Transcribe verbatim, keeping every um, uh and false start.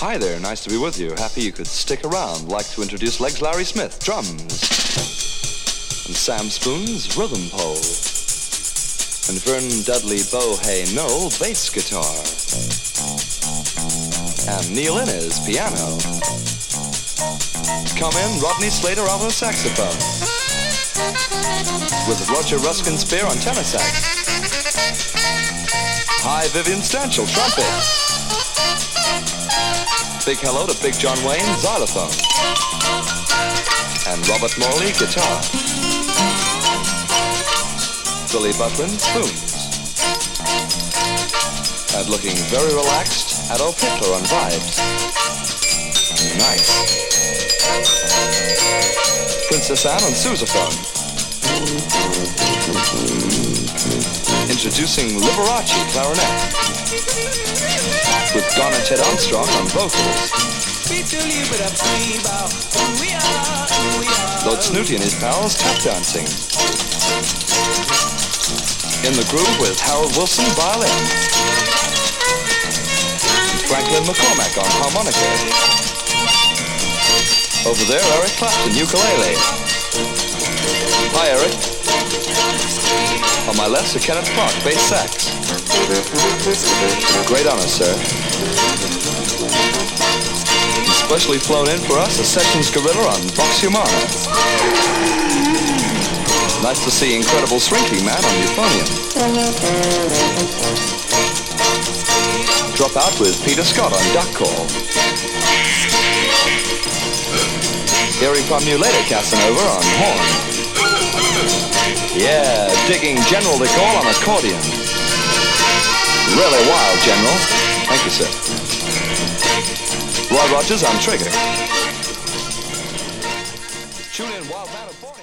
Hi there, nice to be with you. Happy you could stick around. Like to introduce Legs Larry Smith, drums. And Sam Spoon's rhythm pole. And Vern Dudley Bohay Knoll, bass guitar. And Neil Innes, piano. Come in, Rodney Slater, alto saxophone. With Roger Ruskin Spear on tenor sax. Hi, Vivian Stanchel, trumpet. Big hello to Big John Wayne, xylophone. And Robert Morley, guitar. Billy Butlin, spoons. And looking very relaxed, Adolf Hitler on vibes. Nice. Princess Anne on sousaphone. Introducing Liberace, clarinet. With Garner Ted Armstrong on vocals. Lord Snooty and his pals tap dancing. In the groove with Harold Wilson, violin. And Franklin McCormack on harmonica. Over there, Eric Clapton, ukulele. Hi, Eric. On my left, Sir Kenneth Clark, bass sax. Great honor, sir. Especially flown in for us, a Sessions gorilla on Vox Humana. Nice to see Incredible Shrinking Man on euphonium. Drop out with Peter Scott on duck call. Hearing from you later, Casanova on horn. Yeah, digging General de Gaulle on accordion. Really wild, General. Thank you, sir. Roy Rogers on trigger. Tune in, Wild Man of forty.